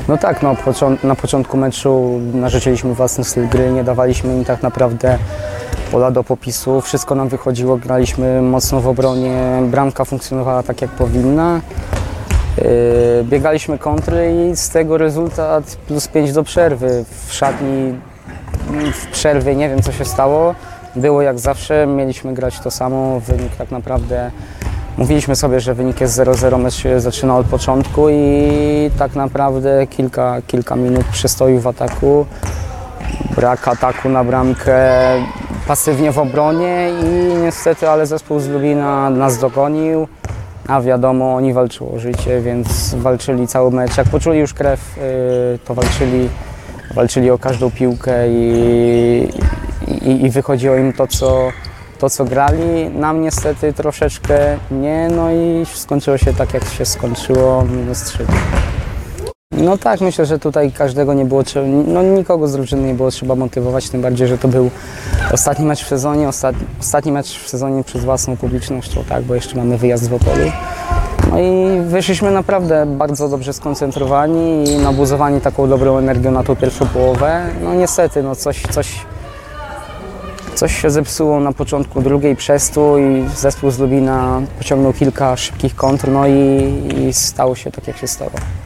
No tak, no, na początku meczu narzuciliśmy własny styl gry, nie dawaliśmy im tak naprawdę pola do popisu, wszystko nam wychodziło, graliśmy mocno w obronie, bramka funkcjonowała tak jak powinna. Biegaliśmy kontry i z tego rezultat +5 do przerwy. W szatni w przerwie nie wiem co się stało, było jak zawsze, mieliśmy grać to samo, wynik tak naprawdę, mówiliśmy sobie, że wynik jest 0-0, mecz się zaczyna od początku i tak naprawdę kilka minut przystoju w ataku, brak ataku na bramkę, pasywnie w obronie i niestety, ale zespół z Lubina nas dogonił. A wiadomo, oni walczą o życie, więc walczyli cały mecz. Jak poczuli już krew, to walczyli o każdą piłkę i wychodziło im to, co grali. Nam niestety troszeczkę nie, no i skończyło się tak, jak się skończyło, -3. No tak, myślę, że tutaj każdego nie było trzeba, no nikogo z drużyny nie było trzeba motywować, tym bardziej, że to był ostatni mecz w sezonie, ostatni mecz w sezonie przed własną publicznością, tak, bo jeszcze mamy wyjazd w Opolu. No i wyszliśmy naprawdę bardzo dobrze skoncentrowani i nabuzowani taką dobrą energią na tą pierwszą połowę. No niestety, no coś się zepsuło na początku drugiej przez to i zespół z Lubina pociągnął kilka szybkich kontr, no i stało się tak, jak się stało.